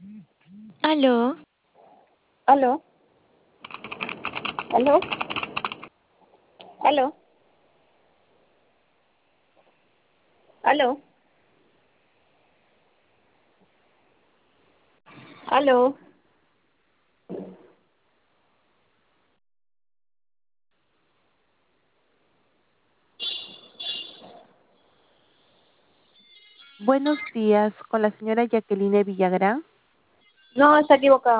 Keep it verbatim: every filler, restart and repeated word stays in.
¿Aló? ¿Aló? ¿Aló? ¿Aló? ¿Aló? ¿Aló? Buenos días, con la señora Jacqueline Villagrán. No, está equivocado.